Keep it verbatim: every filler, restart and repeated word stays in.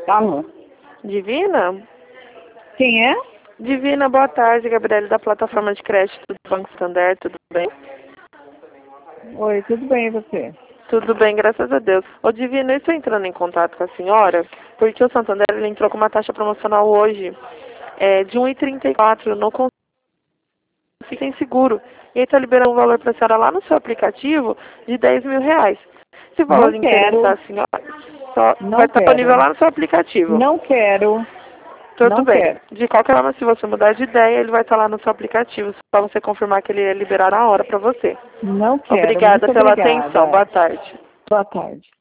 Alô? Divina? Quem é? Divina, boa tarde. Gabriele da plataforma de crédito do Banco Santander, tudo bem? Oi, tudo bem e você? Tudo bem, graças a Deus. Ô Divina, eu estou entrando em contato com a senhora porque o Santander ele entrou com uma taxa promocional hoje é, de um real e trinta e quatro no consumidor sem seguro. E ele está liberando um valor para a senhora lá no seu aplicativo de dez mil reais. Se o valor Não interessar quero, a senhora, só vai não estar disponível quero, lá no seu aplicativo. não quero, Tudo não bem. quero. De qualquer forma, se você mudar de ideia, ele vai estar lá no seu aplicativo, só você confirmar que ele é liberado na hora para você. Não quero, Obrigada muito pela atenção. obrigada. Boa tarde. Boa tarde.